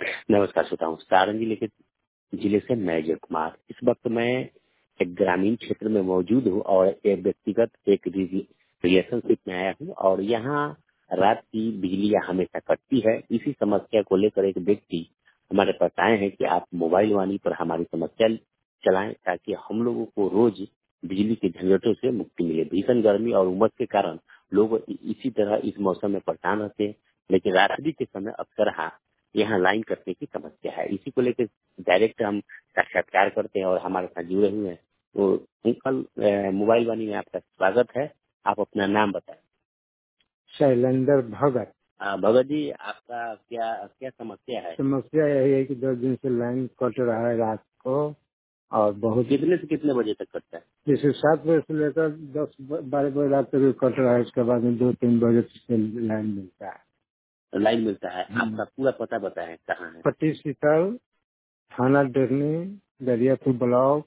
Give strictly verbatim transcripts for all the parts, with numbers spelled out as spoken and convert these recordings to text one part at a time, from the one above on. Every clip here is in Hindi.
नमस्कार श्रोताओं, सारण जिले के जिले से मैं अजय कुमार। इस वक्त मैं एक ग्रामीण क्षेत्र में मौजूद हूँ और एक व्यक्तिगत एक रिलेशनशिप में आया हूँ और यहाँ रात की बिजली हमेशा कटती है। इसी समस्या को लेकर एक व्यक्ति हमारे पास आए हैं कि आप मोबाइल वाणी पर हमारी समस्या चलाएं ताकि हम लोगों को रोज बिजली के झंझटों से मुक्ति मिले। भीषण गर्मी और उमस के कारण लोग इसी तरह इस मौसम में परेशान रहते हैं, लेकिन रात्रि के समय अक्सर हाँ यहाँ लाइन कटने की समस्या है। इसी को लेकर डायरेक्ट हम साक्षात्कार करते हैं और हमारे साथ जुड़े हुए हैं। तो अंकल, मोबाइल वाणी में आपका स्वागत है। आप अपना नाम बताएं। शैलेंद्र भगत। अ, भगत जी, आपका क्या क्या समस्या है? समस्या यही है कि दो दिन से लाइन कट रहा है रात को और बहुत कितने से कितने बजे तक कटता है? जैसे सात बजे से लेकर दस बारह बजे रात तक कट रहा है। उसके बाद में दो तीन बजे से लाइन मिलता है। लाइन मिलता है। आपका पूरा पता बताएं, कहाँ है? पट्टी शीतल, थाना डेरनी, दरियापुर ब्लॉक।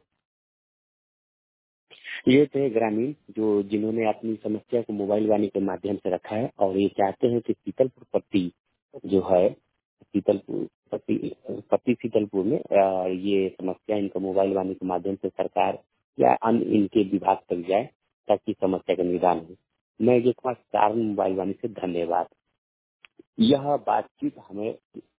ये थे ग्रामीण जो जिन्होंने अपनी समस्या को मोबाइल वाणी के माध्यम से रखा है और ये चाहते हैं कि शीतलपुर पट्टी जो है शीतलपुर पट्टी पट्टी शीतलपुर में अ, ये समस्या इनका मोबाइल वाणी के माध्यम से सरकार या अन्य इनके विभाग तक जाए ताकि समस्या का निदान हो। मैं ये सारण मोबाइल वाणी से धन्यवाद। यह बातचीत हमें